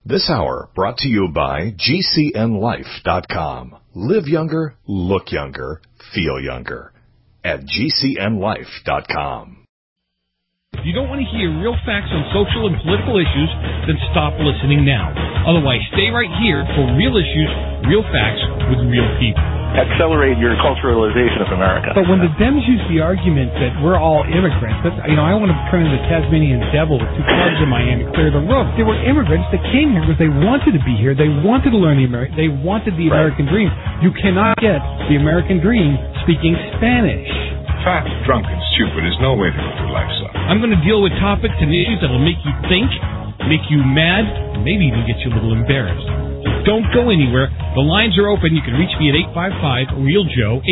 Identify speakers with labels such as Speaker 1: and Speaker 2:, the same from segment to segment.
Speaker 1: This hour brought to you by GCNLife.com. Live younger, look younger, feel younger. At GCNLife.com.
Speaker 2: If you don't want to hear real facts on social and political issues, then stop listening now. Otherwise, stay right here for real issues, real facts with real people.
Speaker 3: Accelerate your culturalization of America.
Speaker 4: But when the Dems use the argument that we're all immigrants, that's, I want to turn into the Tasmanian devil with two clubs in my hand and clear the road. They were immigrants that came here because they wanted to be here. They wanted to learn they wanted the American dream. You cannot get the American dream speaking Spanish.
Speaker 5: Fat, drunk, and stupid is no way to go through life, son.
Speaker 2: I'm going to deal with topics and issues that will make you think, make you mad, and maybe even get you a little embarrassed. So don't go anywhere. The lines are open. You can reach me at 855-REAL-JOE,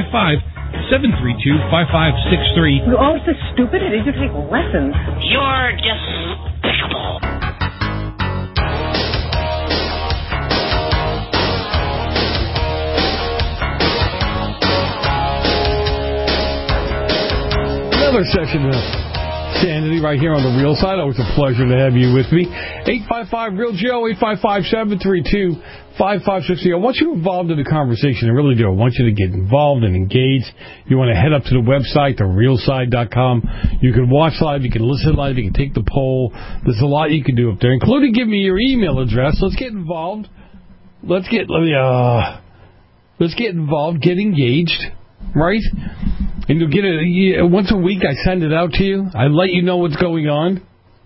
Speaker 2: 855-732-5563.
Speaker 6: You're always so stupid. I need to take lessons.
Speaker 7: You're despicable.
Speaker 4: Another session of Sanity right here on the Real Side. Always a pleasure to have you with me. 855-REAL-JOE, 855-732-5563. I want you involved in the conversation. I really do. I want you to get involved and engaged. You want to head up to the website, therealside.com. You can watch live. You can listen live. You can take the poll. There's a lot you can do up there, including give me your email address. Let's get involved. Let's get involved. Get engaged. Right? And you'll get it once a week. I send it out to you. I let you know what's going on.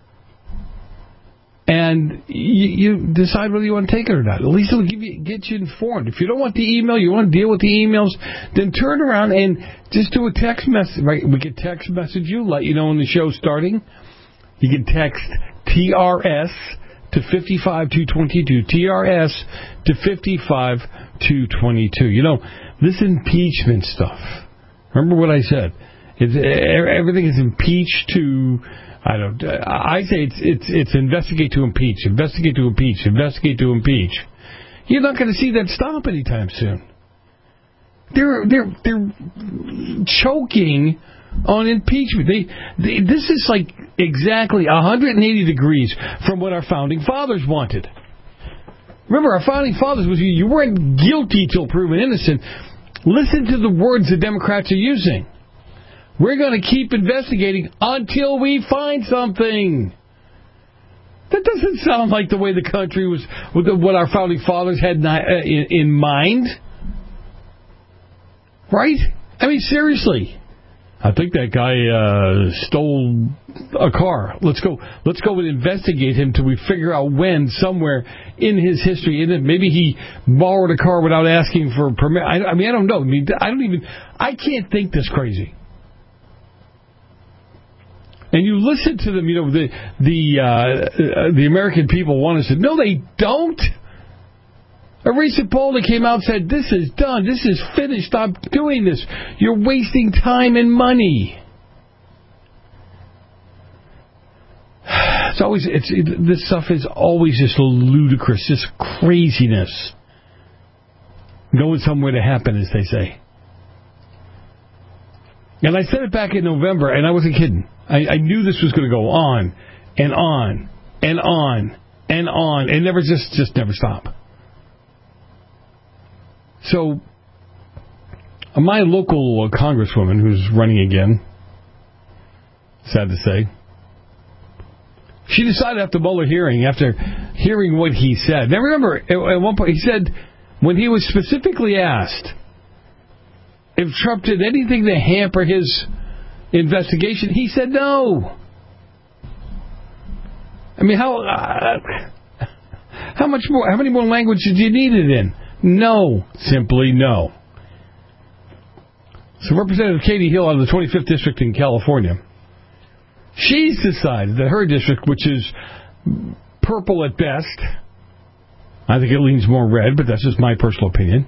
Speaker 4: And you decide whether you want to take it or not. At least it'll get you informed. If you don't want the email, you want to deal with the emails, then turn around and just do a text message. Right? We can text message you, let you know when the show's starting. You can text TRS to 55222. TRS to 55222. You know, this impeachment stuff. Remember what I said? Everything is impeached to. I say it's investigate to impeach, investigate to impeach, investigate to impeach. You're not going to see that stop anytime soon. They're choking on impeachment. This is like exactly 180 degrees from what our founding fathers wanted. Remember, our founding fathers was you weren't guilty till proven innocent. Listen to the words the Democrats are using. We're going to keep investigating until we find something. That doesn't sound like the way the country was, what our founding fathers had in mind. Right? I mean, seriously. I think that guy stole a car. Let's go and investigate him till we figure out when, somewhere in his history. Maybe he borrowed a car without asking for permit. I don't know. I can't think this crazy. And you listen to them, the American people want us to. No, they don't. A recent poll that came out said, this is done, this is finished, stop doing this. You're wasting time and money. This stuff is always just ludicrous, just craziness. Going somewhere to happen, as they say. And I said it back in November, and I wasn't kidding. I knew this was going to go on, and on, and on, and on, and never just never stop. So, my local congresswoman, who's running again, sad to say, she decided after Mueller hearing, after hearing what he said. Now remember, at one point he said, when he was specifically asked if Trump did anything to hamper his investigation, he said no. I mean, how many more languages do you need it in? No. Simply no. So Representative Katie Hill out of the 25th District in California, she's decided that her district, which is purple at best, I think it leans more red, but that's just my personal opinion,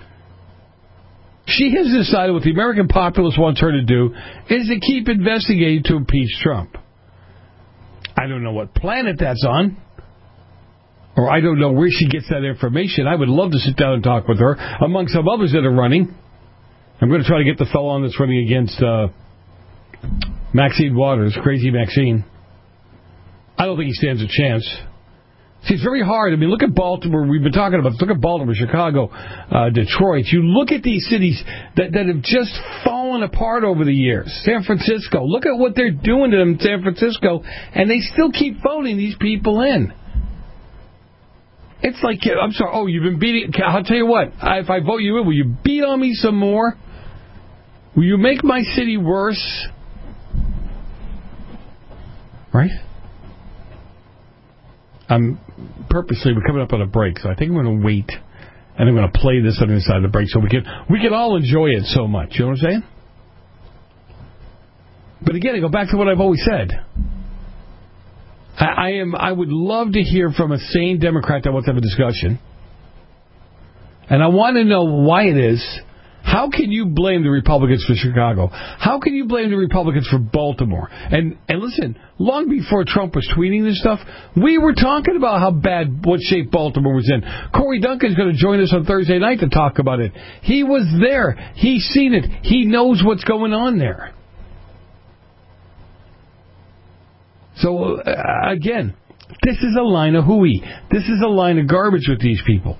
Speaker 4: she has decided what the American populace wants her to do is to keep investigating to impeach Trump. I don't know what planet that's on. Or I don't know where she gets that information. I would love to sit down and talk with her, among some others that are running. I'm going to try to get the fellow on that's running against Maxine Waters, Crazy Maxine. I don't think he stands a chance. See, it's very hard. I mean, look at Baltimore. We've been talking about this. Look at Baltimore, Chicago, Detroit. You look at these cities that have just fallen apart over the years. San Francisco. Look at what they're doing to them in San Francisco, and they still keep voting these people in. It's like, I'm sorry, oh, you've been beating... I'll tell you what. If I vote you in, will you beat on me some more? Will you make my city worse? Right? We're coming up on a break, so I think I'm going to wait, and I'm going to play this on the side of the break so we can all enjoy it so much. You know what I'm saying? But again, I go back to what I've always said. I would love to hear from a sane Democrat that wants to have a discussion, and I want to know why it is. How can you blame the Republicans for Chicago? How can you blame the Republicans for Baltimore? And listen, long before Trump was tweeting this stuff, we were talking about what shape Baltimore was in. Corey Duncan's going to join us on Thursday night to talk about it. He was there. He's seen it. He knows what's going on there. So, again, this is a line of hooey. This is a line of garbage with these people.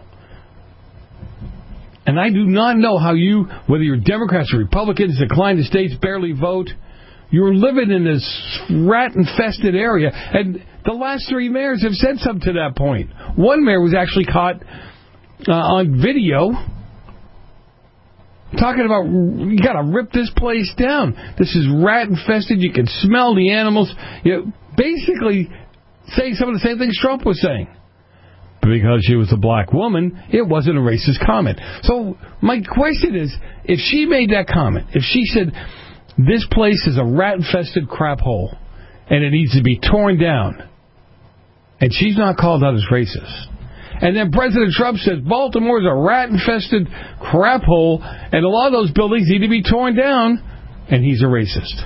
Speaker 4: And I do not know how whether you're Democrats or Republicans, decline the states, barely vote, you're living in this rat-infested area. And the last three mayors have said something to that point. One mayor was actually caught on video talking about, you got to rip this place down. This is rat-infested. You can smell the animals. Basically saying some of the same things Trump was saying. Because she was a black woman, it wasn't a racist comment. So my question is, if she made that comment, if she said, this place is a rat-infested crap hole, and it needs to be torn down, and she's not called out as racist, and then President Trump says, Baltimore is a rat-infested crap hole, and a lot of those buildings need to be torn down, and he's a racist.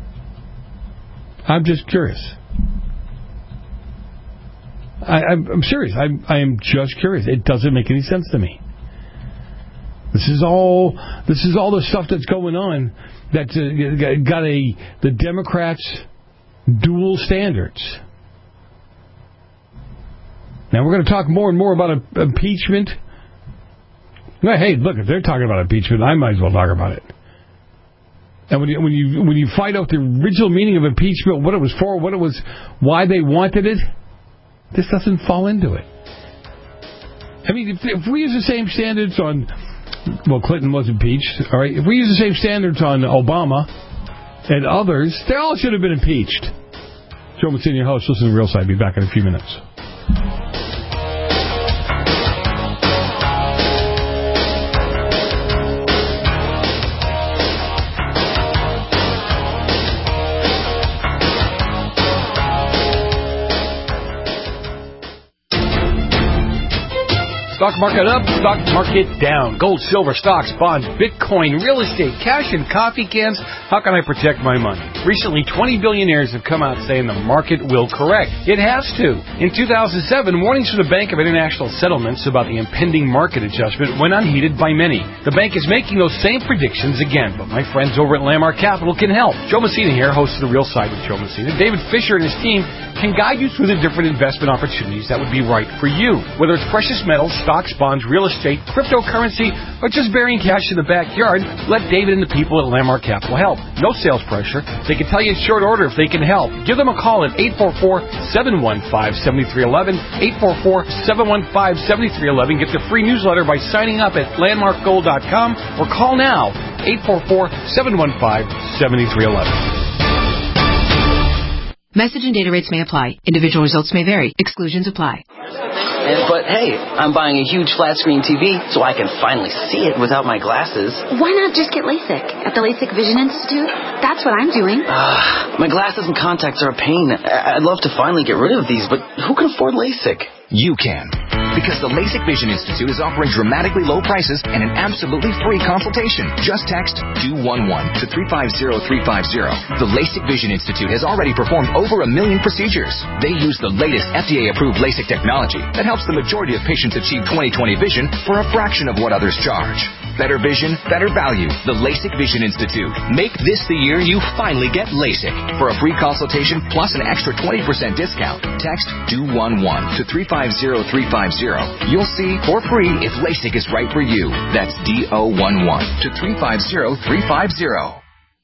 Speaker 4: I'm just curious. I'm serious. I am just curious. It doesn't make any sense to me. This is all the stuff that's going on that's got the Democrats' dual standards. Now we're going to talk more and more about impeachment. Hey, look, if they're talking about impeachment, I might as well talk about it. And when you find out the original meaning of impeachment, what it was for, why they wanted it. This doesn't fall into it. I mean, if we use the same standards on... Well, Clinton was impeached, all right? If we use the same standards on Obama and others, they all should have been impeached. Joe Mancini, your host. Listen to Real Side. Be back in a few minutes. Stock market up, stock market down. Gold, silver, stocks, bonds, Bitcoin, real estate, cash, and coffee cans. How can I protect my money? Recently, 20 billionaires have come out saying the market will correct. It has to. In 2007, warnings from the Bank of International Settlements about the impending market adjustment went unheeded by many. The bank is making those same predictions again, but my friends over at Landmark Capital can help. Joe Messina here, host of The Real Side with Joe Messina. David Fisher and his team can guide you through the different investment opportunities that would be right for you. Whether it's precious metals, stocks, bonds, real estate, cryptocurrency, or just burying cash in the backyard, let David and the people at Landmark Capital help. No sales pressure. They can tell you in short order if they can help. Give them a call at 844-715-7311, 844-715-7311. Get the free newsletter by signing up at landmarkgold.com or call now, 844-715-7311.
Speaker 8: Message and data rates may apply. Individual results may vary. Exclusions apply.
Speaker 9: But hey, I'm buying a huge flat-screen TV so I can finally see it without my glasses.
Speaker 10: Why not just get LASIK at the LASIK Vision Institute? That's what I'm doing.
Speaker 9: My glasses and contacts are a pain. I'd love to finally get rid of these, but who can afford LASIK?
Speaker 11: You can. Because the LASIK Vision Institute is offering dramatically low prices and an absolutely free consultation. Just text DO11 to 350350. The LASIK Vision Institute has already performed over 1 million procedures. They use the latest FDA-approved LASIK technology that helps the majority of patients achieve 20/20 vision for a fraction of what others charge. Better vision, better value. The LASIK Vision Institute. Make this the year you finally get LASIK. For a free consultation plus an extra 20% discount, text DO11 to 350350. You'll see for free if LASIK is right for you. That's DO11 to 350350.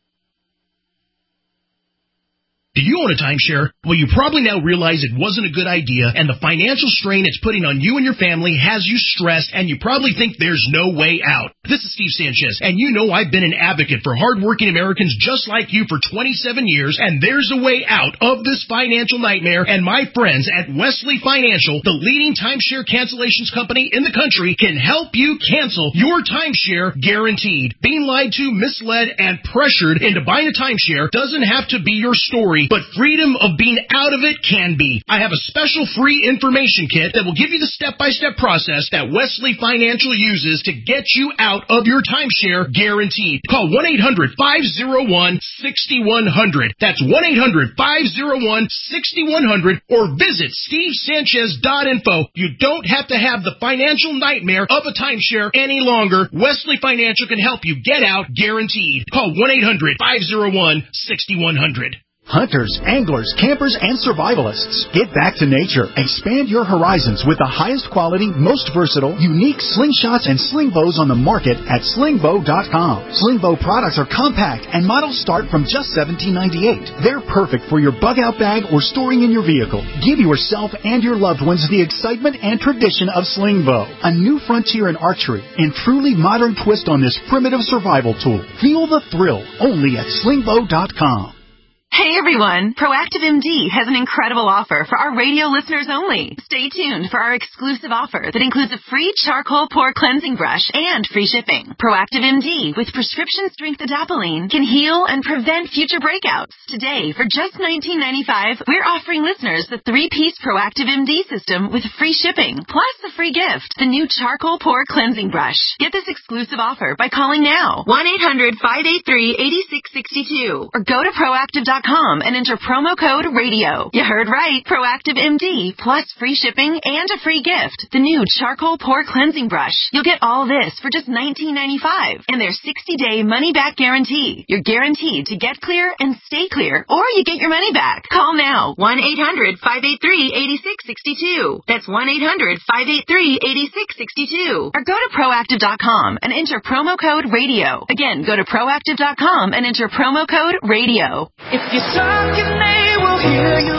Speaker 12: Do you own a timeshare? Well, you probably now realize it wasn't a good idea, and the financial strain it's putting on you and your family has you stressed, and you probably think there's no way out. This is Steve Sanchez, and you know I've been an advocate for hardworking Americans just like you for 27 years, and there's a way out of this financial nightmare, and my friends at Wesley Financial, the leading timeshare cancellations company in the country, can help you cancel your timeshare guaranteed. Being lied to, misled, and pressured into buying a timeshare doesn't have to be your story, but freedom of being out of it can be. I have a special free information kit that will give you the step-by-step process that Wesley Financial uses to get you out of your timeshare guaranteed. Call 1-800-501-6100. That's 1-800-501-6100 or visit stevesanchez.info. You don't have to have the financial nightmare of a timeshare any longer. Wesley Financial can help you get out guaranteed. Call 1-800-501-6100.
Speaker 13: Hunters, anglers, campers, and survivalists. Get back to nature. Expand your horizons with the highest quality, most versatile, unique slingshots and sling bows on the market at slingbow.com. Slingbow products are compact and models start from just $17.98. They're perfect for your bug-out bag or storing in your vehicle. Give yourself and your loved ones the excitement and tradition of Slingbow, a new frontier in archery and truly modern twist on this primitive survival tool. Feel the thrill only at slingbow.com.
Speaker 14: Hey everyone, Proactive MD has an incredible offer for our radio listeners only. Stay tuned for our exclusive offer that includes a free charcoal pore cleansing brush and free shipping. Proactive MD with prescription strength adapalene can heal and prevent future breakouts. Today, for just $19.95, we're offering listeners the 3-piece Proactive MD system with free shipping, plus a free gift, the new charcoal pore cleansing brush. Get this exclusive offer by calling now, 1-800-583-8662, or go to proactive.com and enter promo code RADIO. You heard right. Proactive MD plus free shipping and a free gift. The new charcoal pore cleansing brush. You'll get all this for just $19.95 and their 60-day money-back guarantee. You're guaranteed to get clear and stay clear, or you get your money back. Call now. 1-800-583-8662. That's 1-800-583-8662. Or go to proactive.com and enter promo code RADIO. Again, go to proactive.com and enter promo code RADIO.
Speaker 15: If you're talking, they will hear you.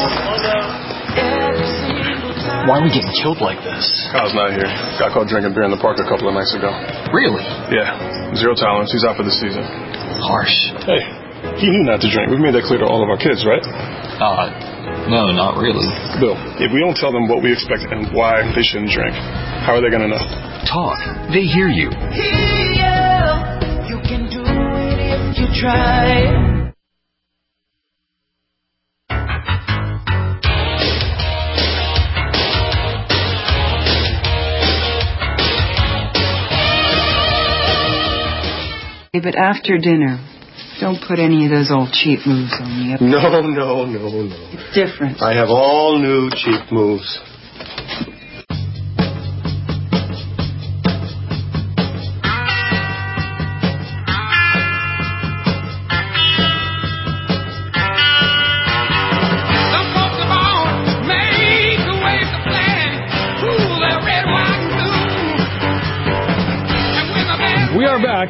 Speaker 16: Why are we getting killed like this?
Speaker 3: Kyle's not here. Got caught drinking beer in the park a couple of nights ago.
Speaker 16: Really?
Speaker 3: Yeah. 0 tolerance. He's out for the season.
Speaker 16: Harsh.
Speaker 3: Hey, he knew not to drink. We've made that clear to all of our kids, right?
Speaker 16: No, not really.
Speaker 3: Bill, if we don't tell them what we expect and why they shouldn't drink, how are they going to know?
Speaker 11: Talk. They hear you.
Speaker 15: You can do it if you try.
Speaker 6: But after dinner, don't put any of those old cheap moves on me.
Speaker 17: No.
Speaker 6: It's different.
Speaker 17: I have all new cheap moves.
Speaker 4: We are back.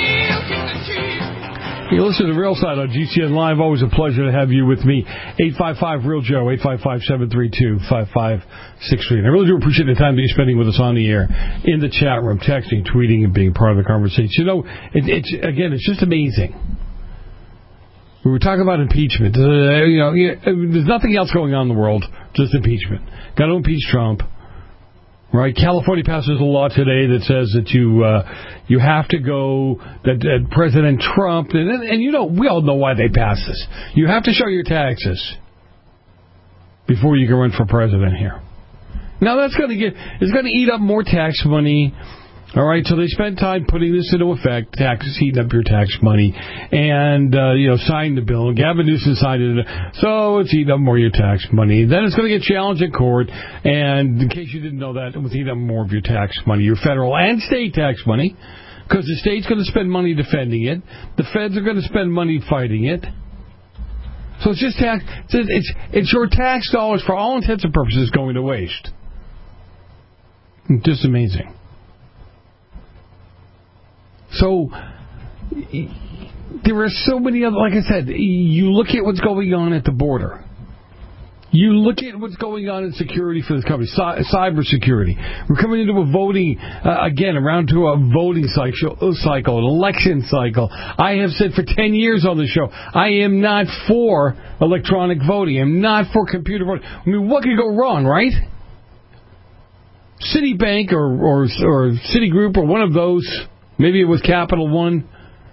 Speaker 4: You listen to Real Side on GCN Live. Always a pleasure to have you with me. 855-REAL-JOE, 855-732-5563. And I really do appreciate the time that you're spending with us on the air, in the chat room, texting, tweeting, and being part of the conversation. You know, it's just amazing. We were talking about impeachment. There's nothing else going on in the world, just impeachment. Got to impeach Trump. Right, California passes a law today that says that you have to go, that President Trump, and you know, we all know why they passed this. You have to show your taxes before you can run for president here. Now it's going to eat up more tax money. All right, so they spent time putting this into effect, taxes eating up your tax money, and signed the bill. Gavin Newsom signed it, so it's eating up more of your tax money. Then it's going to get challenged in court, and in case you didn't know that, it was eating up more of your tax money, your federal and state tax money. Because the state's going to spend money defending it. The feds are going to spend money fighting it. So it's just tax. It's your tax dollars for all intents and purposes going to waste. Just amazing. So there are so many other, like I said, you look at what's going on at the border. You look at what's going on in security for this country, cyber security. We're coming into a voting, around to a voting cycle, an election cycle. I have said for 10 years on the show, I am not for electronic voting. I'm not for computer voting. I mean, what could go wrong, right? Citibank or Citigroup or one of those, maybe it was Capital One,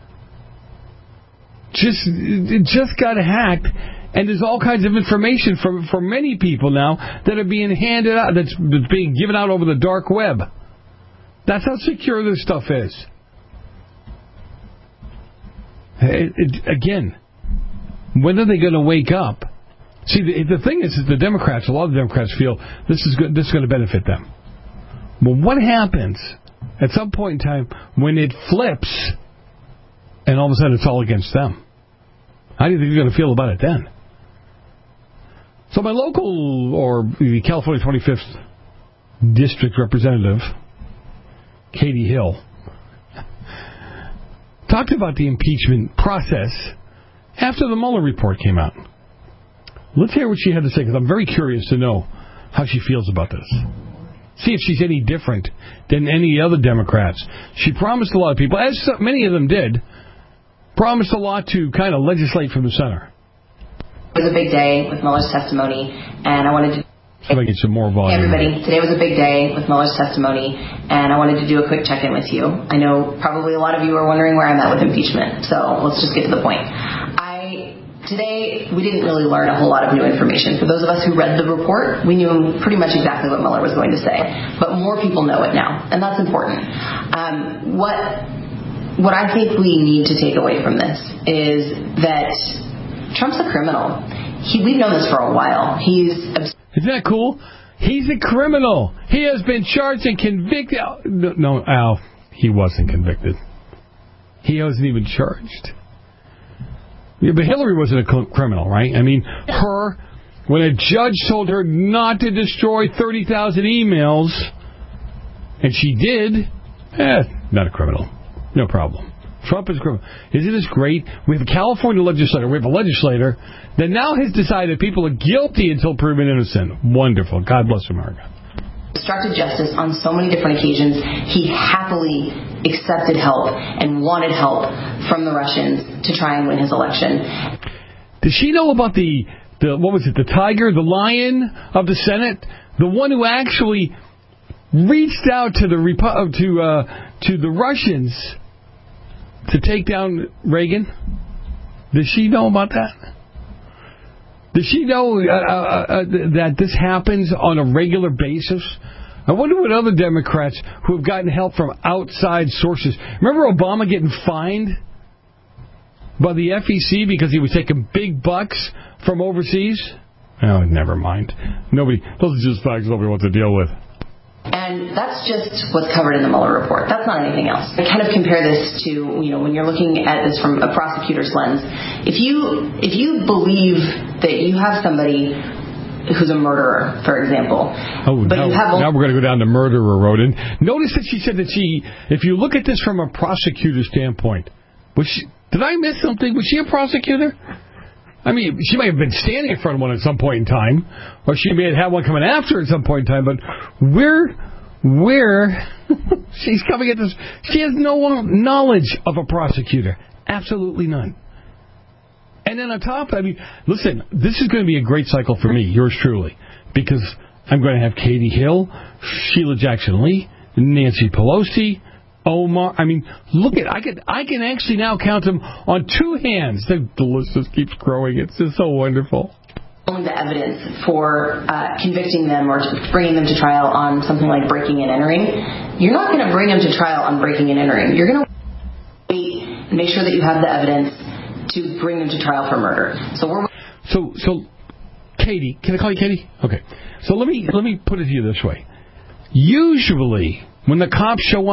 Speaker 4: just got hacked. And there's all kinds of information for many people now that are being handed out, that's being given out over the dark web. That's how secure this stuff is. Again, when are they going to wake up? See, the thing is the Democrats, a lot of the Democrats feel this is going to benefit them. Well, what happens at some point in time when it flips and all of a sudden it's all against them? How do you think you're going to feel about it then? So my local, or the California 25th District Representative, Katie Hill, talked about the impeachment process after the Mueller report came out. Let's hear what she had to say, because I'm very curious to know how she feels about this. See if she's any different than any other Democrats. She promised a lot of people, as many of them did, promised a lot to kind of legislate from the center.
Speaker 18: It was a big day with Mueller's testimony, and I wanted to...
Speaker 4: So I get some more volume.
Speaker 18: Hey everybody, today was a big day with Mueller's testimony, and I wanted to do a quick check-in with you. I know probably a lot of you are wondering where I'm at with impeachment, so let's just get to the point. Today, we didn't really learn a whole lot of new information. For those of us who read the report, we knew pretty much exactly what Mueller was going to say, but more people know it now, and that's important. What I think we need to take away from this is that Trump's a criminal. We've known this for a while.
Speaker 4: Isn't that cool? He's a criminal. He has been charged and convicted. No, Al, he wasn't convicted. He wasn't even charged. Yeah, but Hillary wasn't a criminal, right? I mean, when a judge told her not to destroy 30,000 emails, and she did, not a criminal. No problem. Trump is a criminal. Isn't this great? We have a California legislator. We have a legislator that now has decided people are guilty until proven innocent. Wonderful. God bless America.
Speaker 18: Obstructed justice on so many different occasions. He happily accepted help and wanted help from the Russians to try and win his election.
Speaker 4: Does she know about the what was it, the tiger, the lion of the Senate? The one who actually reached out to the Russians to take down Reagan? Does she know about that? Does she know that this happens on a regular basis? I wonder what other Democrats who have gotten help from outside sources. Remember Obama getting fined by the FEC because he was taking big bucks from overseas? Oh, never mind. Those are just facts nobody wants to deal with.
Speaker 18: And that's just what's covered in the Mueller report. That's not anything else. I kind of compare this to, when you're looking at this from a prosecutor's lens. If you believe that you have somebody who's a murderer, for example. Now we're going to go down the murderer road. And notice that she said that if you look at this from a prosecutor's standpoint, did I miss something? Was she a prosecutor? I mean, she may have been standing in front of one at some point in time, or she may have had one coming after at some point in time, but where she's coming at this, she has no knowledge of a prosecutor. Absolutely none. And then on top, listen, this is going to be a great cycle for me, yours truly, because I'm going to have Katie Hill, Sheila Jackson Lee, Nancy Pelosi, Omar. Look at I can actually now count them on two hands. The list just keeps growing. It's just so wonderful. The evidence for convicting them or bringing them to trial on something like breaking and entering. You're not going to bring them to trial on breaking and entering. You're going to wait and make sure that you have the evidence to bring them to trial for murder. So Katie, can I call you Katie? Okay. So let me put it to you this way. Usually, when the cops show up,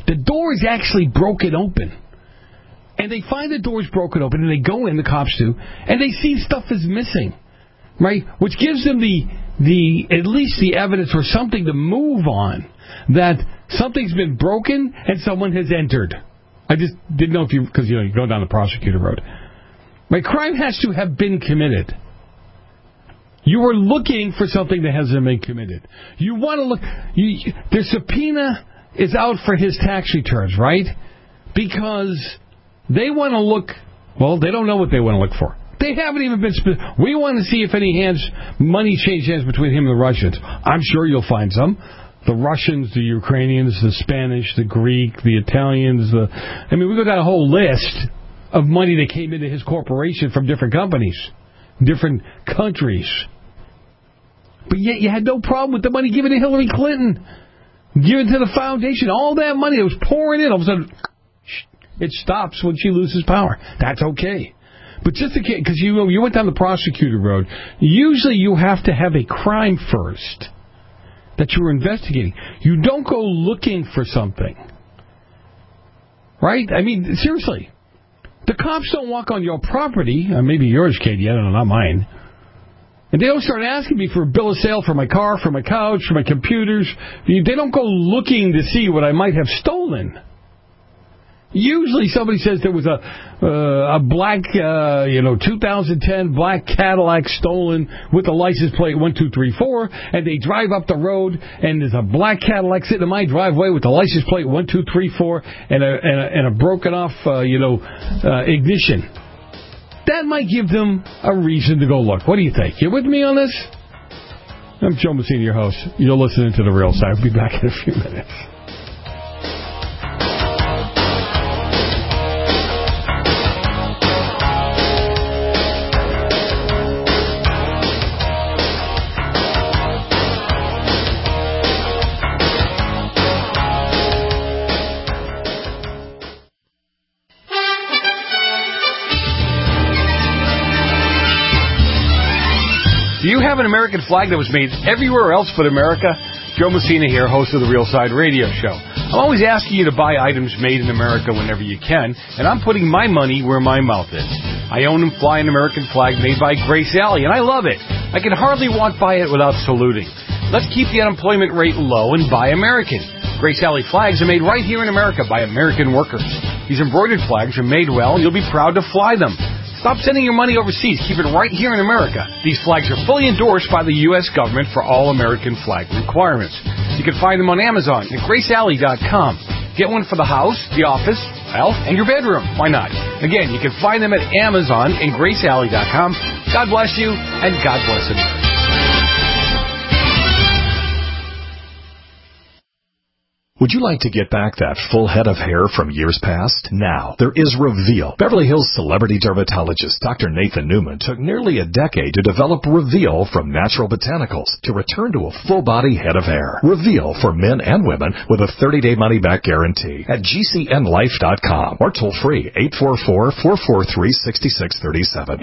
Speaker 18: The door is actually broken open. And they find the doors broken open, and they go in, the cops do, and they see stuff is missing, right? Which gives them at least the evidence or something to move on, that something's been broken and someone has entered. I just didn't know because you go down the prosecutor road. My crime has to have been committed. You were looking for something that hasn't been committed. You want to look. Their subpoena is out for his tax returns, right? Because they want to look. Well, they don't know what they want to look for. They haven't even been. We want to see if any money changed hands between him and the Russians. I'm sure you'll find some. The Russians, the Ukrainians, the Spanish, the Greek, the Italians. We go down a whole list of money that came into his corporation from different companies, different countries. But yet you had no problem with the money given to Hillary Clinton, given to the foundation. All that money that was pouring in, all of a sudden, it stops when she loses power. That's okay. But just in case, because you went down the prosecutor road, usually you have to have a crime first that you were investigating. You don't go looking for something. Right? Seriously. The cops don't walk on your property, maybe yours, Katie, I don't know, not mine. And they don't start asking me for a bill of sale for my car, for my couch, for my computers. They don't go looking to see what I might have stolen. Usually somebody says there was a black, 2010 black Cadillac stolen with the license plate 1234, and they drive up the road, and there's a black Cadillac sitting in my driveway with the license plate 1234 and a broken off, ignition. That might give them a reason to go look. What do you think? You with me on this? I'm Joe Messina, your host. You're listening to The Real Side. We'll be back in a few minutes. Do you have an American flag that was made everywhere else but America? Joe Messina here, host of the Real Side Radio Show. I'm always asking you to buy items made in America whenever you can, and I'm putting my money where my mouth is. I own and fly an American flag made by Grace Alley, and I love it. I can hardly walk by it without saluting. Let's keep the unemployment rate low and buy American. Grace Alley flags are made right here in America by American workers. These embroidered flags are made well, and you'll be proud to fly them. Stop sending your money overseas. Keep it right here in America. These flags are fully endorsed by the U.S. government for all American flag requirements. You can find them on Amazon at GraceAlley.com. Get one for the house, the office, and your bedroom. Why not? Again, you can find them at Amazon and GraceAlley.com. God bless you, and God bless America.
Speaker 1: Would you like to get back that full head of hair from years past? Now, there is Reveal. Beverly Hills celebrity dermatologist Dr. Nathan Newman took nearly a decade to develop Reveal from natural botanicals to return to a full-body head of hair. Reveal for men and women with a 30-day money-back guarantee at GCNlife.com or toll-free 844-443-6637.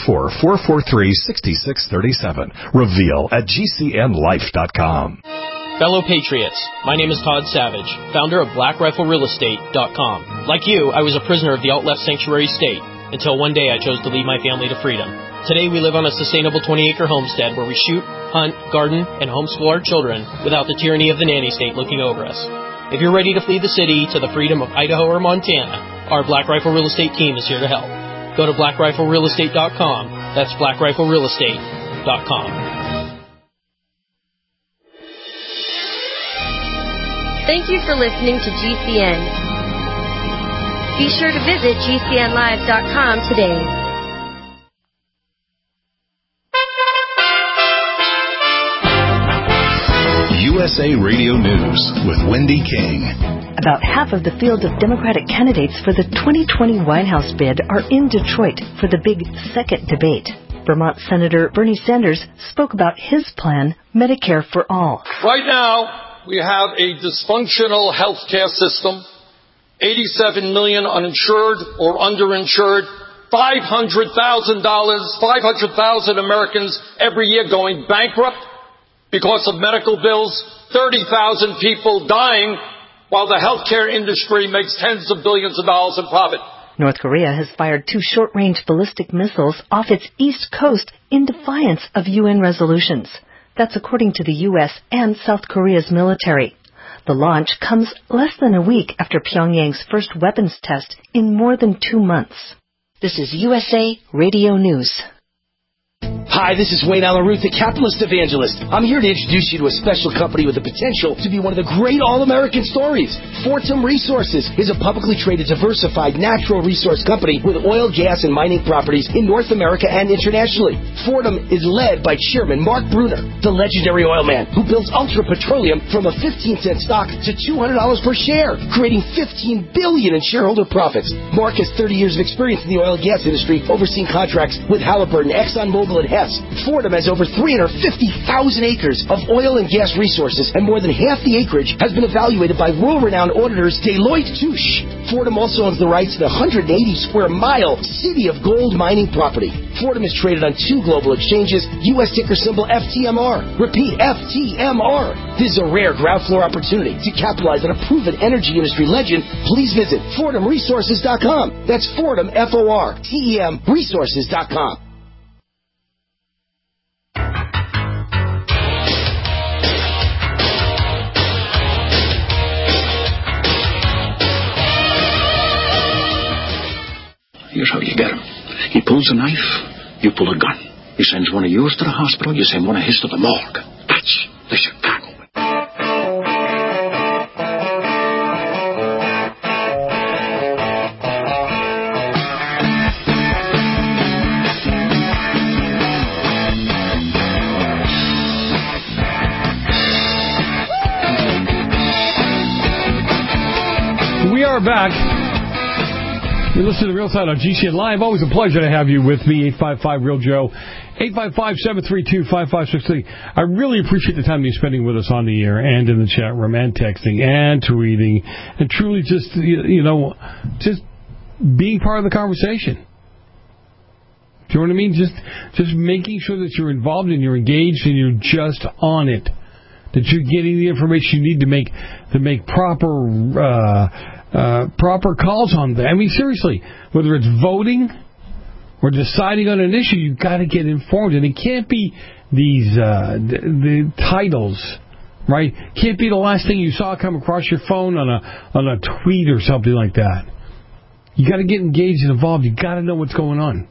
Speaker 1: 844-443-6637. Reveal at GCNlife.com.
Speaker 19: Fellow Patriots, my name is Todd Savage, founder of BlackRifleRealEstate.com. Like you, I was a prisoner of the out-left sanctuary state until one day I chose to lead my family to freedom. Today we live on a sustainable 20-acre homestead where we shoot, hunt, garden, and homeschool our children without the tyranny of the nanny state looking over us. If you're ready to flee the city to the freedom of Idaho or Montana, our Black Rifle Real Estate team is here to help. Go to BlackRifleRealEstate.com. That's BlackRifleRealEstate.com.
Speaker 20: Thank you for listening to GCN. Be sure to visit GCNlive.com today.
Speaker 1: USA Radio News with Wendy King.
Speaker 21: About half of the field of Democratic candidates for the 2020 White House bid are in Detroit for the big second debate. Vermont Senator Bernie Sanders spoke about his plan, Medicare for All.
Speaker 22: Right now, we have a dysfunctional health care system, 87 million uninsured or underinsured, $500,000 Americans every year going bankrupt because of medical bills, 30,000 people dying while the healthcare industry makes tens of billions of dollars in profit.
Speaker 21: North Korea has fired 2 short-range ballistic missiles off its east coast in defiance of UN resolutions. That's according to the U.S. and South Korea's military. The launch comes less than a week after Pyongyang's first weapons test in more than 2 months. This is USA Radio News.
Speaker 2: Hi, this is Wayne Allen Root, the capitalist evangelist. I'm here to introduce you to a special company with the potential to be one of the great all-American stories. Fortum Resources is a publicly traded, diversified natural resource company with oil, gas, and mining properties in North America and internationally. Fortum is led by Chairman Mark Bruner, the legendary oil man who builds Ultra Petroleum from a 15-cent stock to $200 per share, creating $15 billion in shareholder profits. Mark has 30 years of experience in the oil and gas industry, overseeing contracts with Halliburton, ExxonMobil, and Hess. Fortum has over 350,000 acres of oil and gas resources, and more than half the acreage has been evaluated by world-renowned auditors Deloitte Touche. Fortum also owns the rights to the 180-square-mile City of Gold mining property. Fortum is traded on 2 global exchanges, U.S. ticker symbol FTMR. Repeat, FTMR. This is a rare ground floor opportunity to capitalize on a proven energy industry legend. Please visit FortumResources.com. That's Fortum, F-O-R-T-E-M, Resources.com.
Speaker 5: Here's how you get him. He pulls a knife, you pull a gun. He sends one of yours to the hospital, you send one of his to the morgue. That's the Chicago way.
Speaker 18: We are back. You listen to The Real Side on GCN Live. Always a pleasure to have you with me, 855-REAL-JOE, 855-732-5563. I really appreciate the time you're spending with us on the air and in the chat room and texting and tweeting and truly just, just being part of the conversation. Do you know what I mean? Just making sure that you're involved and you're engaged and you're just on it. That you're getting the information you need to make proper calls on that. I mean, seriously, whether it's voting or deciding on an issue, you've got to get informed. And it can't be these the titles, right? Can't be the last thing you saw come across your phone on a tweet or something like that. You got to get engaged and involved. You got to know what's going on.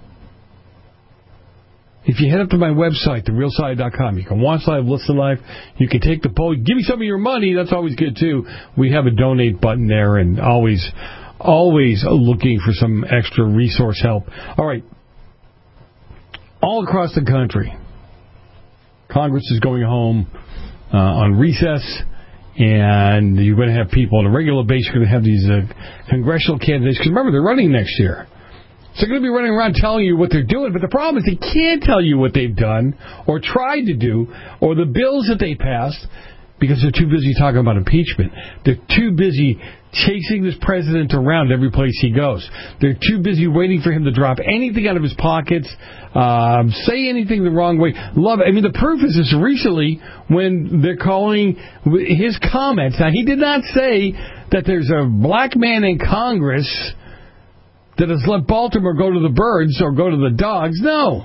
Speaker 18: If you head up to my website, therealside.com, you can watch live, listen live. You can take the poll. Give me some of your money. That's always good, too. We have a donate button there and always looking for some extra resource help. All right. All across the country, Congress is going home on recess, and you're going to have people on a regular basis. You're going to have these congressional candidates. Because remember, they're running next year. So they're going to be running around telling you what they're doing, but the problem is they can't tell you what they've done or tried to do or the bills that they passed because they're too busy talking about impeachment. They're too busy chasing this president around every place he goes. They're too busy waiting for him to drop anything out of his pockets, say anything the wrong way. The proof is this recently when they're calling his comments. Now, he did not say that there's a black man in Congress that has let Baltimore go to the birds or go to the dogs. No.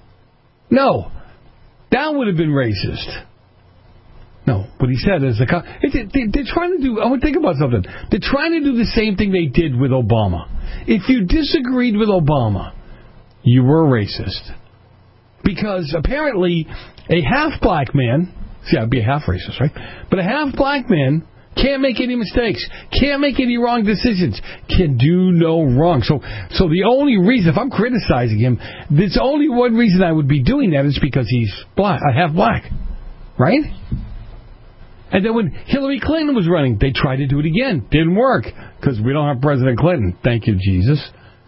Speaker 18: That would have been racist. No. What he said is they're trying to do, I want to think about something. They're trying to do the same thing they did with Obama. If you disagreed with Obama, you were racist. Because apparently a half black man, I'd be a half racist, right? But a half black man can't make any mistakes, can't make any wrong decisions, can do no wrong. So the only reason, if I'm criticizing him, there's only one reason I would be doing that is because he's black, half black, right? And then when Hillary Clinton was running, they tried to do it again. Didn't work because we don't have President Clinton. Thank you, Jesus.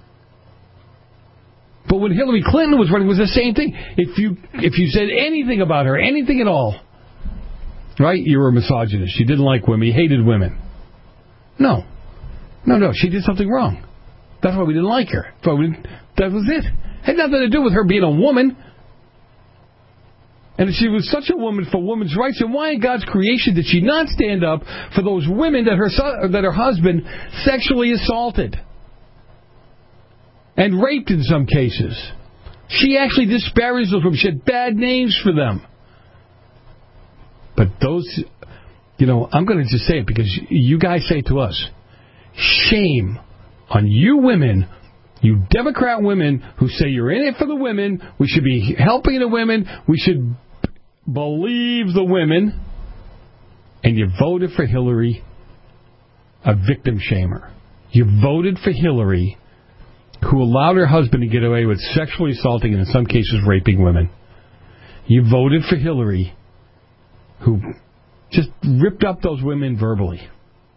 Speaker 18: But when Hillary Clinton was running, it was the same thing. If you said anything about her, anything at all, right? You were a misogynist. You didn't like women. You hated women. No. She did something wrong. That's why we didn't like her. That was it. Had nothing to do with her being a woman. And if she was such a woman for women's rights, then why in God's creation did she not stand up for those women that her husband sexually assaulted and raped in some cases? She actually disparaged those women. She had bad names for them. But those, I'm going to just say it because you guys say it to us. Shame on you women, you Democrat women who say you're in it for the women, we should be helping the women, we should believe the women, and you voted for Hillary, a victim shamer. You voted for Hillary, who allowed her husband to get away with sexually assaulting and in some cases raping women. You voted for Hillary, who just ripped up those women verbally.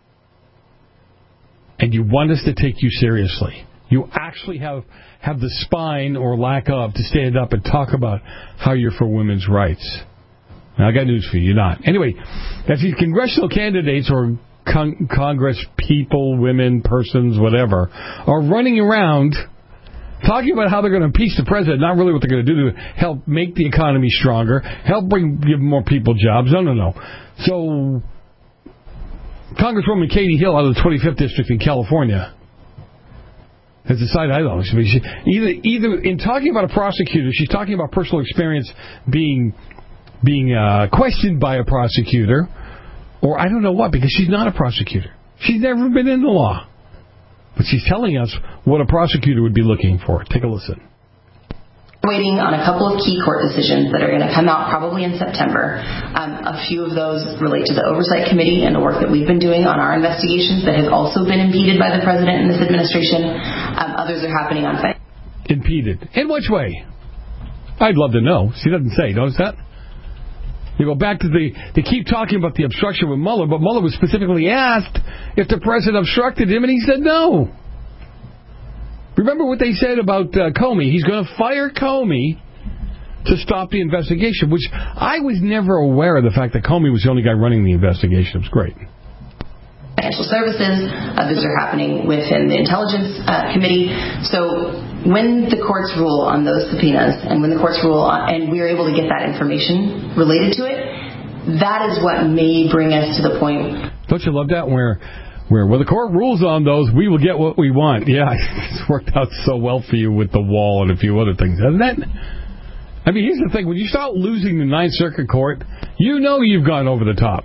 Speaker 18: And you want us to take you seriously. You actually have the spine or lack of to stand up and talk about how you're for women's rights. Now, I got news for you, you're not. Anyway, if these congressional candidates or Congress people, women, persons, whatever, are running around talking about how they're going to impeach the president, not really what they're going to do to help make the economy stronger, give more people jobs. No. So, Congresswoman Katie Hill out of the 25th District in California has decided, I don't know, either in talking about a prosecutor, she's talking about personal experience being questioned by a prosecutor, or I don't know what, because she's not a prosecutor. She's never been in the law. But she's telling us what a prosecutor would be looking for. Take a listen.
Speaker 7: Waiting on a couple of key court decisions that are going to come out probably in September. A few of those relate to the Oversight Committee and the work that we've been doing on our investigations that has also been impeded by the president and this administration. Others are happening on Friday.
Speaker 18: Impeded. In which way? I'd love to know. She doesn't say. Notice that? You go back to they keep talking about the obstruction with Mueller, but Mueller was specifically asked if the president obstructed him, and he said no. Remember what they said about Comey? He's going to fire Comey to stop the investigation, which I was never aware of the fact that Comey was the only guy running the investigation. It was great.
Speaker 7: Financial services, others are happening within the Intelligence Committee. So when the courts rule on those subpoenas, and when the courts rule on, and we're able to get that information related to it, that is what may bring us to the point.
Speaker 18: Don't you love that? Where the court rules on those, we will get what we want. Yeah, it's worked out so well for you with the wall and a few other things, hasn't it? I mean, here's the thing. When you start losing the Ninth Circuit Court, you know you've gone over the top.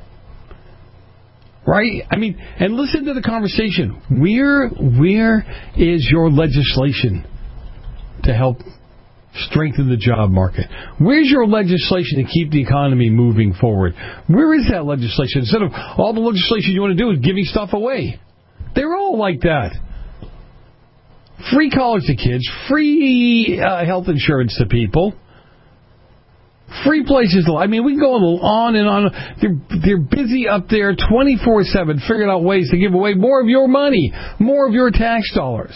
Speaker 18: Right? I mean, and listen to the conversation. Where is your legislation to help strengthen the job market? Where's your legislation to keep the economy moving forward? Where is that legislation? Instead of all the legislation you want to do is giving stuff away. They're all like that. Free college to kids, free health insurance to people, free places to live. I mean, we can go on and on. They're busy up there 24/7 figuring out ways to give away more of your money, more of your tax dollars.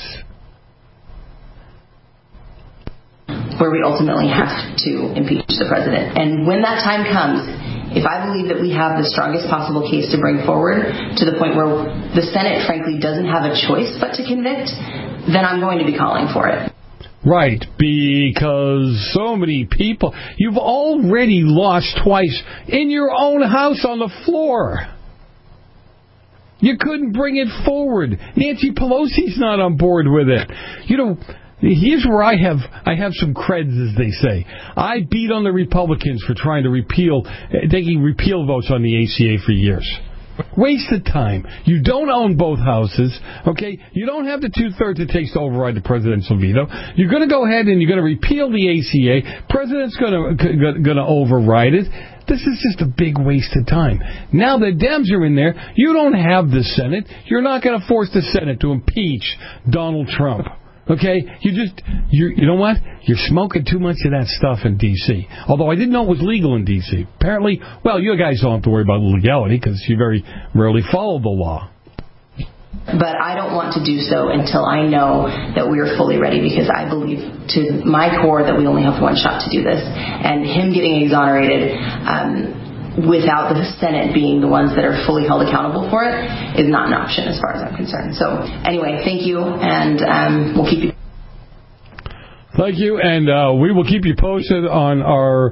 Speaker 7: Where we ultimately have to impeach the president. And when that time comes, if I believe that we have the strongest possible case to bring forward to the point where the Senate, frankly, doesn't have a choice but to convict, then I'm going to be calling for it.
Speaker 18: Right, because so many people, you've already lost twice in your own house on the floor. You couldn't bring it forward. Nancy Pelosi's not on board with it. You know, here's where I have some creds, as they say. I beat on the Republicans for trying to taking repeal votes on the ACA for years. Waste of time. You don't own both houses, okay? You don't have the 2/3 it takes to override the presidential veto. You're going to go ahead and you're going to repeal the ACA. President's going to override it. This is just a big waste of time. Now the Dems are in there. You don't have the Senate. You're not going to force the Senate to impeach Donald Trump. Okay, you know what? You're smoking too much of that stuff in D.C. Although I didn't know it was legal in D.C. Apparently, well, you guys don't have to worry about legality because you very rarely follow the law.
Speaker 7: But I don't want to do so until I know that we are fully ready, because I believe to my core that we only have one shot to do this. And him getting exonerated without the Senate being the ones that are fully held accountable for it is not an option as far as I'm concerned. So anyway, thank you, and we'll keep you.
Speaker 18: Thank you, and we will keep you posted on our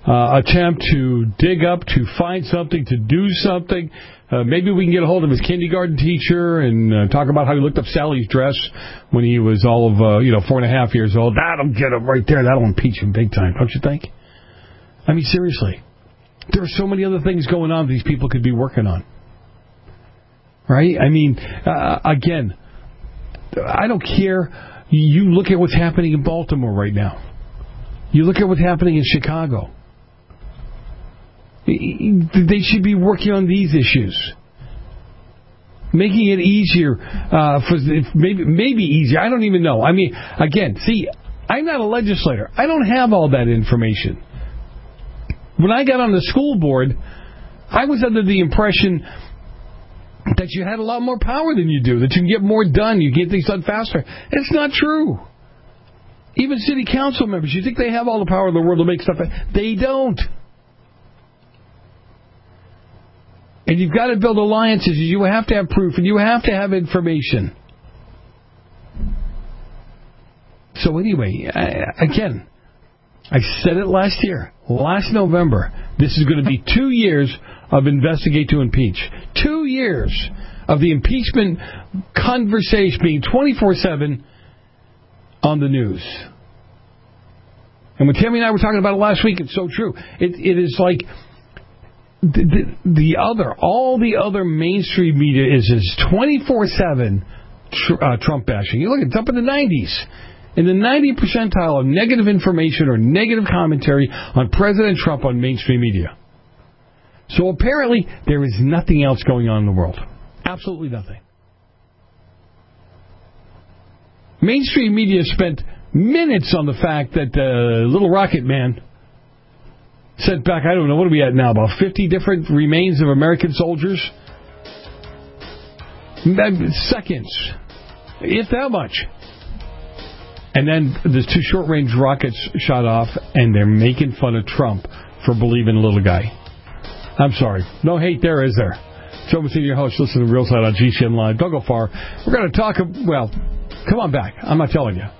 Speaker 4: attempt to dig up, to find something, to do something. Maybe we can get a hold of his kindergarten teacher and talk about how he looked up Sally's dress when he was all of 4.5 years old. That'll get him right there. That'll impeach him big time, don't you think? I mean, seriously. There are so many other things going on these people could be working on. Right? I mean, again, I don't care. You look at what's happening in Baltimore right now. You look at what's happening in Chicago. They should be working on these issues. Making it easier, maybe easier. I don't even know. I mean, again, see, I'm not a legislator. I don't have all that information. When I got on the school board, I was under the impression that you had a lot more power than you do, that you can get more done, you get things done faster. It's not true. Even city council members, you think they have all the power in the world to make stuff happen? They don't. And you've got to build alliances. You have to have proof, and you have to have information. So anyway, again, I said it last year, last November. This is going to be 2 years of investigate to impeach. 2 years of the impeachment conversation being 24/7 on the news. And when Tammy and I were talking about it last week, it's so true. It is like all the other mainstream media is 24/7 Trump bashing. You look, it's up in the 90s. In the 90th percentile of negative information or negative commentary on President Trump on mainstream media. So apparently there is nothing else going on in the world. Absolutely nothing. Mainstream media spent minutes on the fact that Little Rocket Man sent back, I don't know, what are we at now, about 50 different remains of American soldiers? Seconds. If that much. And then there's 2 short-range rockets shot off, and they're making fun of Trump for believing little guy. I'm sorry. No hate there, is there? Joe Messina, your host. Listen to Real Side on GCN Live. Don't go far. We're going to talk, well, come on back. I'm not telling you.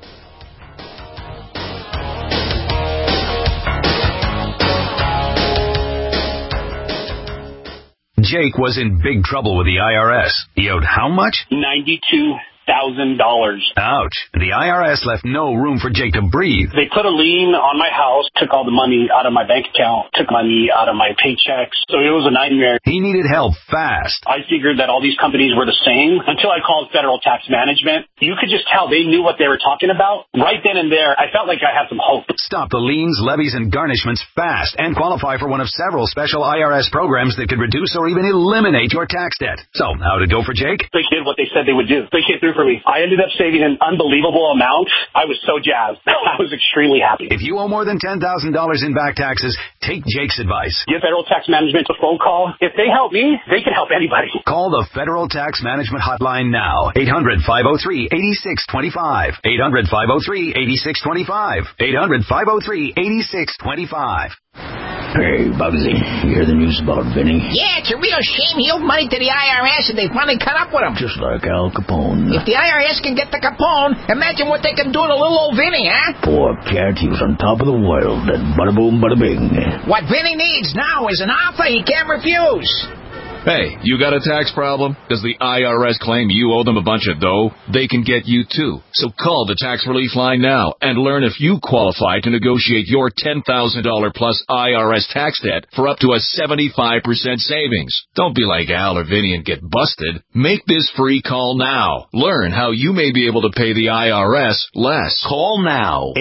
Speaker 8: Jake was in big trouble with the IRS. He owed how much?
Speaker 10: $92,000.
Speaker 8: Ouch. The IRS left no room for Jake to breathe.
Speaker 10: They put a lien on my house, took all the money out of my bank account, took money out of my paychecks. So it was a nightmare.
Speaker 8: He needed help fast.
Speaker 10: I figured that all these companies were the same until I called Federal Tax Management. You could just tell they knew what they were talking about. Right then and there, I felt like I had some hope.
Speaker 8: Stop the liens, levies, and garnishments fast and qualify for one of several special IRS programs that could reduce or even eliminate your tax debt. So, how'd it go for Jake?
Speaker 10: They did what they said they would do. They came through for me. I ended up saving an unbelievable amount. I was so jazzed. I was extremely happy.
Speaker 8: If you owe more than $10,000 in back taxes, take Jake's advice.
Speaker 10: Give Federal Tax Management a phone call. If they help me, they can help anybody.
Speaker 8: Call the Federal Tax Management Hotline now. 800-503-8625. 800-503-8625. 800-503-8625.
Speaker 5: Hey, Bugsy, you hear the news about Vinny?
Speaker 23: Yeah, it's a real shame he owed money to the IRS and they finally caught up with him.
Speaker 5: Just like Al Capone.
Speaker 23: If the IRS can get the Capone, imagine what they can do to little old Vinny, huh?
Speaker 5: Poor cat, he was on top of the world. That bada boom, bada bing.
Speaker 23: What Vinny needs now is an offer he can't refuse.
Speaker 24: Hey, you got a tax problem? Does the IRS claim you owe them a bunch of dough? They can get you too. So call the Tax Relief Line now and learn if you qualify to negotiate your $10,000 plus IRS tax debt for up to a 75% savings. Don't be like Al or Vinny and get busted. Make this free call now. Learn how you may be able to pay the IRS less.
Speaker 25: Call now.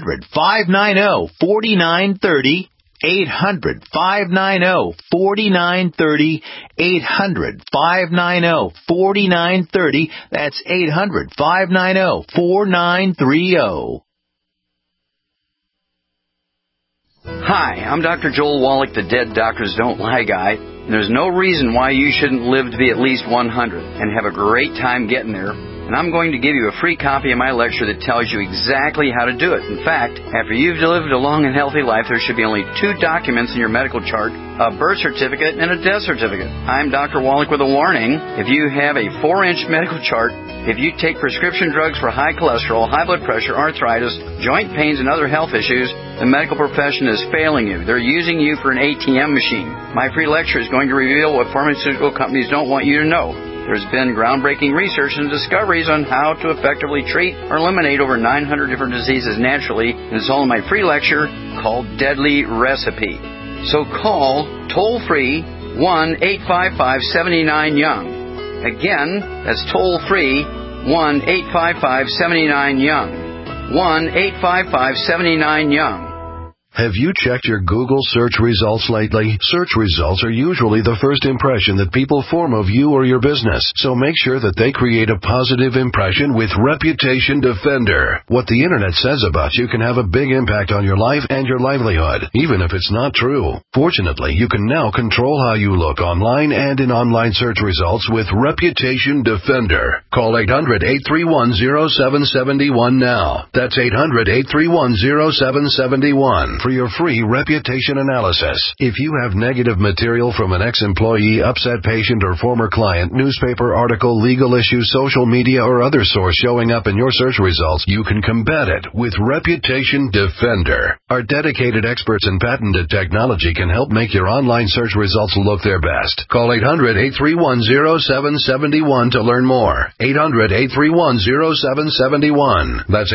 Speaker 25: 800-590-4930. 800-590-4930. 800-590-4930. That's 800-590-4930.
Speaker 26: Hi, I'm Dr. Joel Wallach, the Dead Doctors Don't Lie guy. There's no reason why you shouldn't live to be at least 100 and have a great time getting there and I'm going to give you a free copy of my lecture that tells you exactly how to do it. In fact, after you've lived a long and healthy life, there should be only 2 documents in your medical chart, a birth certificate and a death certificate. I'm Dr. Wallach with a warning. If you have a 4-inch medical chart, if you take prescription drugs for high cholesterol, high blood pressure, arthritis, joint pains, and other health issues, the medical profession is failing you. They're using you for an ATM machine. My free lecture is going to reveal what pharmaceutical companies don't want you to know. There's been groundbreaking research and discoveries on how to effectively treat or eliminate over 900 different diseases naturally, and it's all in my free lecture called Deadly Recipe. So call toll-free 1-855-79-YOUNG. Again, that's toll-free 1-855-79-YOUNG. 1-855-79-YOUNG.
Speaker 3: Have you checked your Google search results lately? Search results are usually the first impression that people form of you or your business, so make sure that they create a positive impression with Reputation Defender. What the Internet says about you can have a big impact on your life and your livelihood, even if it's not true. Fortunately, you can now control how you look online and in online search results with Reputation Defender. Call 800-831-0771 now. That's 800-831-0771. For your free reputation analysis. If you have negative material from an ex-employee, upset patient, or former client, newspaper article, legal issue, social media, or other source showing up in your search results, you can combat it with Reputation Defender. Our dedicated experts in patented technology can help make your online search results look their best. Call 800-831-0771 to learn more. 800-831-0771. That's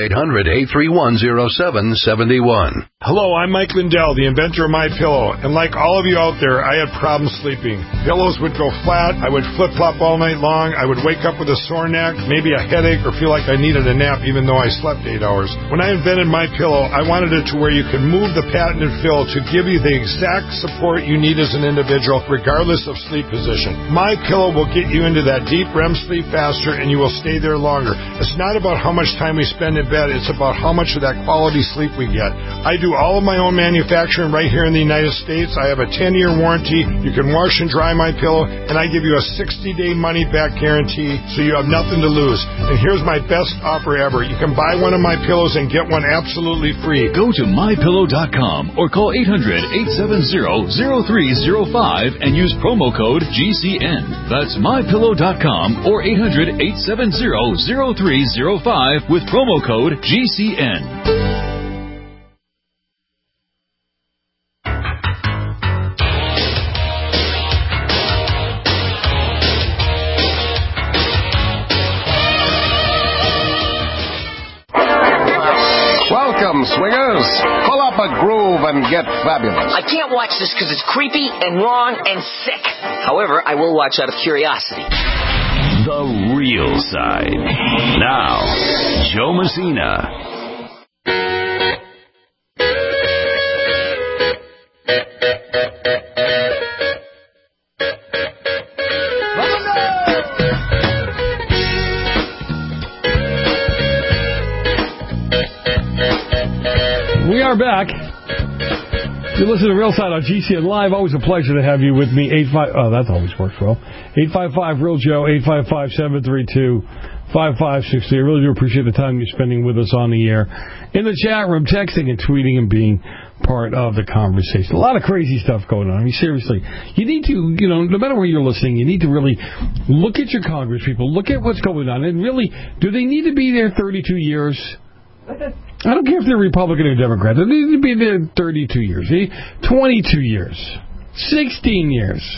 Speaker 3: 800-831-0771.
Speaker 9: Hello, I'm Mike Lindell, the inventor of MyPillow, and like all of you out there, I had problems sleeping. Pillows would go flat, I would flip-flop all night long, I would wake up with a sore neck, maybe a headache, or feel like I needed a nap even though I slept 8 hours. When I invented MyPillow, I wanted it to where you can move the patented fill to give you the exact support you need as an individual, regardless of sleep position. MyPillow will get you into that deep REM sleep faster, and you will stay there longer. It's not about how much time we spend in bed, it's about how much of that quality sleep we get. I do all of my own manufacturing right here in the United States. I have a 10-year warranty. You can wash and dry my pillow, and I give you a 60-day money-back guarantee, so you have nothing to lose. And here's my best offer ever. You can buy one of my pillows and get one absolutely free.
Speaker 12: Go to MyPillow.com or call 800-870-0305 and use promo code GCN. That's MyPillow.com or 800-870-0305 with promo code GCN.
Speaker 13: Welcome, swingers. Pull up a groove and get fabulous.
Speaker 23: I can't watch this because it's creepy and wrong and sick. However, I will watch out of curiosity.
Speaker 12: The real side. Now, Joe Messina.
Speaker 4: We are back. You listen to Real Side on GCN Live. Always a pleasure to have you with me. That always works well. 855-REAL-JOE, 855-732-5560. I really do appreciate the time you're spending with us on the air. In the chat room, texting and tweeting and being part of the conversation. A lot of crazy stuff going on. I mean, seriously. You need to, no matter where you're listening, you need to really look at your Congress people, look at what's going on, and really, do they need to be there 32 years? I don't care if they're Republican or Democrat. They need to be there 32 years, 22 years, 16 years.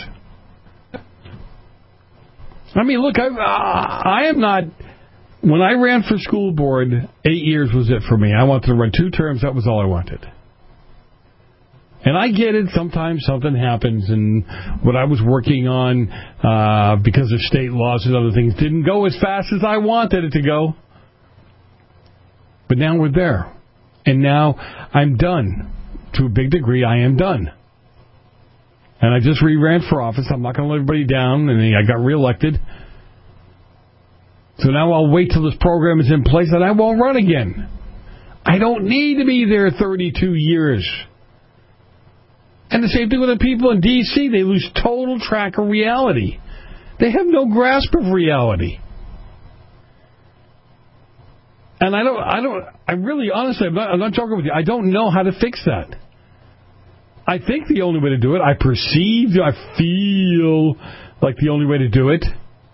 Speaker 4: I mean, look, I am not... When I ran for school board, 8 years was it for me. I wanted to run 2 terms. That was all I wanted. And I get it. Sometimes something happens, and what I was working on, because of state laws and other things, didn't go as fast as I wanted it to go. But now we're there. And now I'm done. To a big degree, I am done. And I just re-ran for office. I'm not going to let everybody down. And I got reelected. So now I'll wait till this program is in place and I won't run again. I don't need to be there 32 years. And the same thing with the people in D.C. They lose total track of reality. They have no grasp of reality.
Speaker 18: And I really, honestly, I'm not joking with you. I don't know how to fix that. I think the only way to do it, I feel like the only way to do it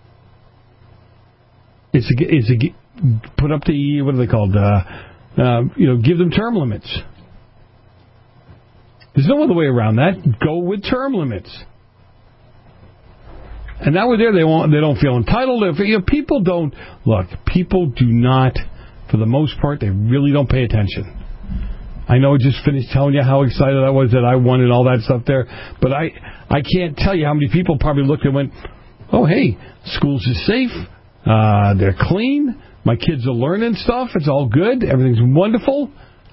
Speaker 18: is to put up the, what are they called? Give them term limits. There's no other way around that. Go with term limits. And now we're there, they don't feel entitled. People do not, for the most part, they really don't pay attention. I know I just finished telling you how excited I was that I won and all that stuff there, but I can't tell you how many people probably looked and went, oh, hey, schools are safe, they're clean, my kids are learning stuff, it's all good, everything's wonderful.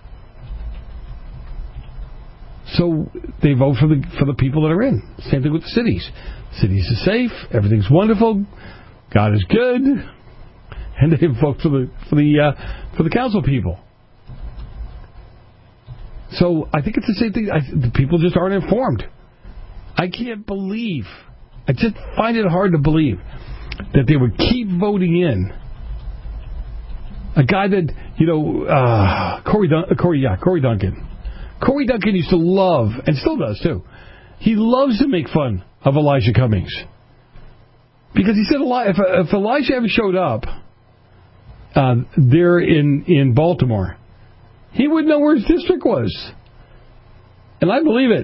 Speaker 18: So they vote for the people that are in. Same thing with the cities. Cities are safe, everything's wonderful, God is good, and they vote for the council people. So I think it's the same thing. The people just aren't informed. I can't believe. I just find it hard to believe that they would keep voting in a guy that Cory Duncan. Cory Duncan used to love, and still does too. He loves to make fun of Elijah Cummings because he said if Elijah ever showed up there in Baltimore, he would know where his district was. And I believe it.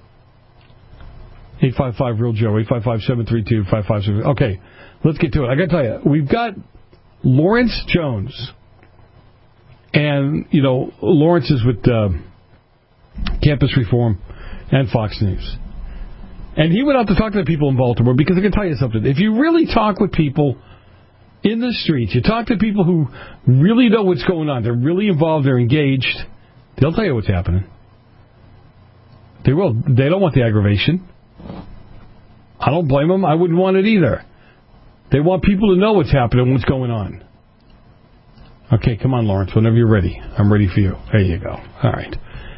Speaker 18: 855-REAL-JOE, 855-732-5573. Okay, let's get to it. I got to tell you, we've got Lawrence Jones. And, Lawrence is with Campus Reform and Fox News. And he went out to talk to the people in Baltimore because I can tell you something. If you really talk with people in the streets, you talk to people who really know what's going on, they're really involved, they're engaged, they'll tell you what's happening. They will. They don't want the aggravation. I don't blame them. I wouldn't want it either. They want people to know what's happening, what's going on. Okay, come on, Lawrence, whenever you're ready. I'm ready for you. There you go. All right.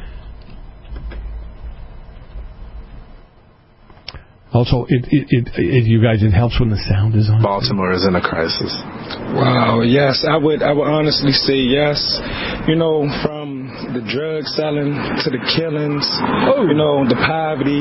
Speaker 18: Also, you guys, it helps when the sound is on.
Speaker 6: Baltimore is in a crisis.
Speaker 11: Wow, yes, I would honestly say yes. From the drug selling to the killings, the poverty,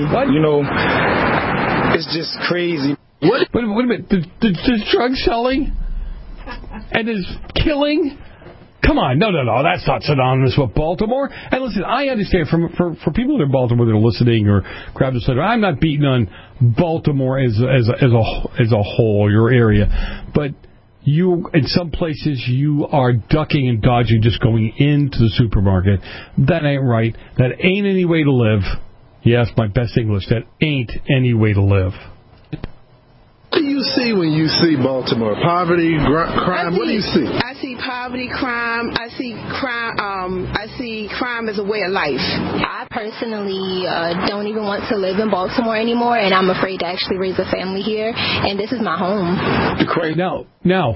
Speaker 11: it's just crazy.
Speaker 18: What? Wait a minute, the drug selling and his killing? Come on, no, that's not synonymous with Baltimore. And listen, I understand for people that are in Baltimore that are listening or grab this later, I'm not beating on Baltimore as a whole, your area, but you in some places you are ducking and dodging just going into the supermarket. That ain't right. That ain't any way to live. Yes, my best English. That ain't any way to live.
Speaker 6: What do you see when you see Baltimore? Poverty, crime? What do you see?
Speaker 14: I see poverty, crime. I see crime as a way of life.
Speaker 15: I personally don't even want to live in Baltimore anymore, and I'm afraid to actually raise a family here. And this is my home.
Speaker 18: No.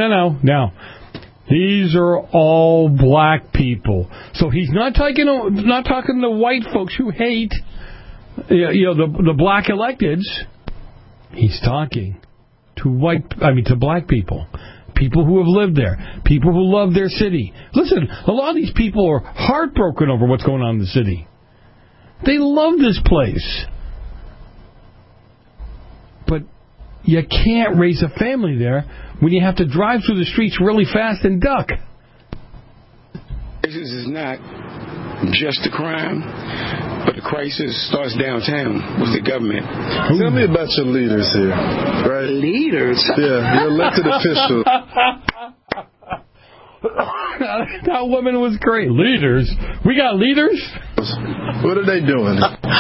Speaker 18: These are all black people. So he's not talking to white folks who hate the black electeds. He's talking to black people who have lived there, people who love their city. Listen, a lot of these people are heartbroken over what's going on in the city. They love this place. But you can't raise a family there when you have to drive through the streets really fast and duck.
Speaker 11: This is not just the crime, but the crisis starts downtown with the government.
Speaker 6: Tell me about your leaders here, right?
Speaker 14: Leaders?
Speaker 6: Yeah, your elected officials.
Speaker 18: That woman was great. Leaders? We got leaders?
Speaker 6: What are they doing?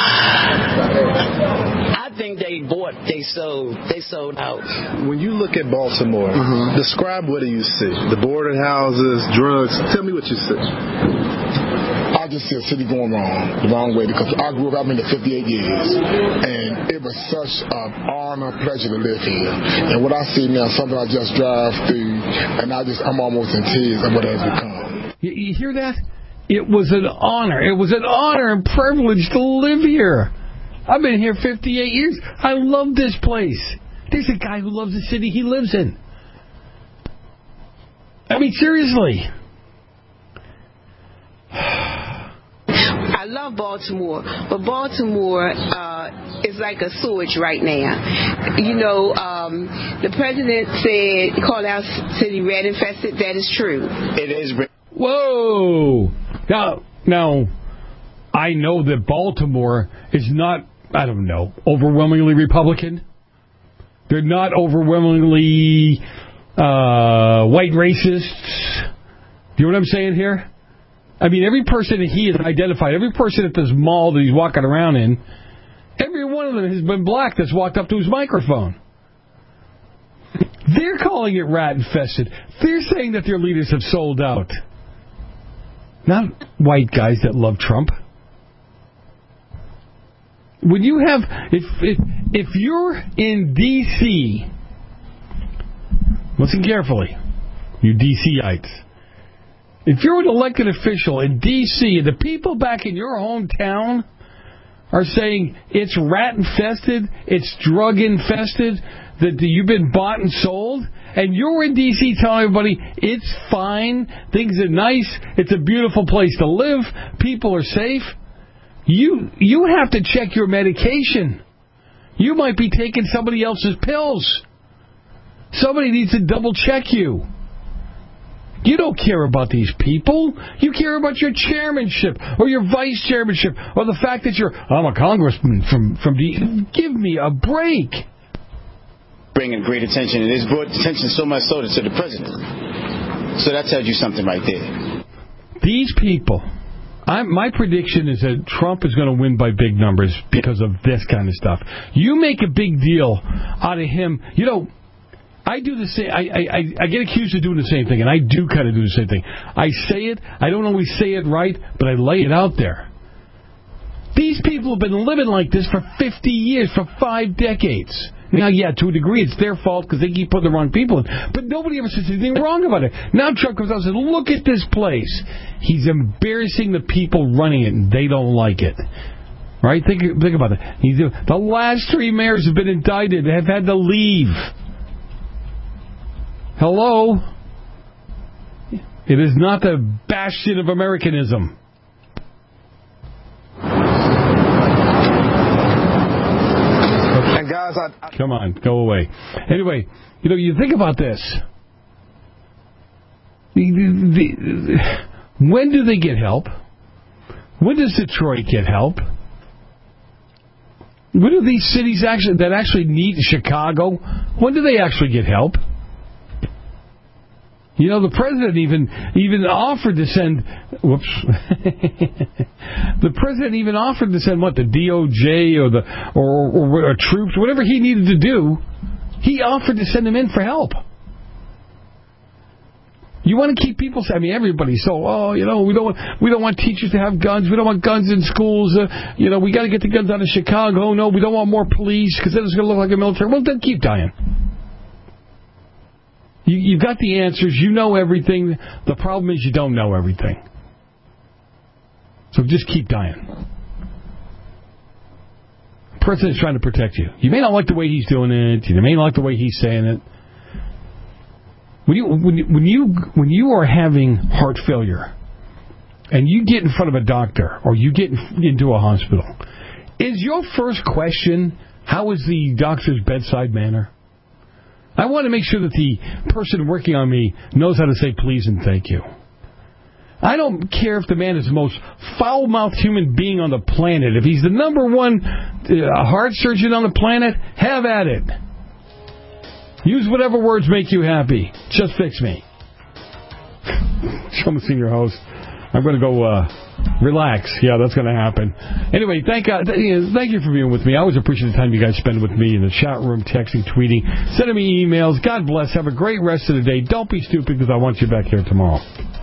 Speaker 14: I think they bought, they sold out.
Speaker 6: When you look at Baltimore, describe what do you see? The boarding houses, drugs. Tell me what you see.
Speaker 16: I just see a city going the wrong way, because I grew up, I've been here 58 years, and it was such an honor, pleasure to live here. And what I see now, something I just drive through, and I'm almost in tears of what it has become.
Speaker 18: You hear that? It was an honor. It was an honor and privilege to live here. I've been here 58 years. I love this place. There's a guy who loves the city he lives in.
Speaker 4: I mean, seriously.
Speaker 1: I love Baltimore, but Baltimore is like a sewage right now. You know, the president said, called our city red infested. That is true.
Speaker 13: It is.
Speaker 4: Whoa. Now, I know that Baltimore is not, I don't know, overwhelmingly Republican. They're not overwhelmingly white racists. Do you know what I'm saying here? I mean, every person that he has identified, every person at this mall that he's walking around in, every one of them has been black that's walked up to his microphone. They're calling it rat-infested. They're saying that their leaders have sold out. Not white guys that love Trump. When you have, if you're in D.C., listen carefully, you D.C.ites. If you're an elected official in D.C., the people back in your hometown are saying it's rat-infested, it's drug-infested, that you've been bought and sold, and you're in D.C. telling everybody it's fine, things are nice, it's a beautiful place to live, people are safe, you have to check your medication. You might be taking somebody else's pills. Somebody needs to double-check you. You don't care about these people. You care about your chairmanship or your vice chairmanship or the fact that I'm a congressman from D. Give me a break.
Speaker 17: Bringing great attention, and it's brought attention so much so to the president. So that tells you something right there.
Speaker 4: These people, my prediction is that Trump is going to win by big numbers because of this kind of stuff. You make a big deal out of him. You know, I do the same. I get accused of doing the same thing, and I do kind of do the same thing. I say it. I don't always say it right, but I lay it out there. These people have been living like this for 50 years, for 5 decades. Now, yeah, to a degree, it's their fault because they keep putting the wrong people in. But nobody ever says anything wrong about it. Now Trump comes out and says, look at this place. He's embarrassing the people running it, and they don't like it. Right? Think about it. The last 3 mayors have been indicted, have had to leave. Hello? It is not the bastion of Americanism.
Speaker 17: And guys,
Speaker 4: come on, go away. Anyway, you think about this. When do they get help? When does Detroit get help? When do these cities that actually need Chicago? When do they actually get help? The president even offered to send. Whoops. The president even offered to send the DOJ or troops, whatever he needed to do. He offered to send them in for help. You want to keep people. I mean, everybody. So, we don't want teachers to have guns. We don't want guns in schools. We got to get the guns out of Chicago. No, we don't want more police because then it's going to look like a military. Well, then keep dying. You've got the answers. You know everything. The problem is you don't know everything. So just keep dying. The president's trying to protect you. You may not like the way he's doing it. You may not like the way he's saying it. When you are having heart failure and you get in front of a doctor or you get into a hospital, is your first question, how is the doctor's bedside manner? I want to make sure that the person working on me knows how to say please and thank you. I don't care if the man is the most foul-mouthed human being on the planet. If he's the number one heart surgeon on the planet, have at it. Use whatever words make you happy. Just fix me. I'm a senior host. I'm going to go relax. Yeah, that's going to happen. Anyway, thank you for being with me. I always appreciate the time you guys spend with me in the chat room, texting, tweeting, sending me emails. God bless. Have a great rest of the day. Don't be stupid because I want you back here tomorrow.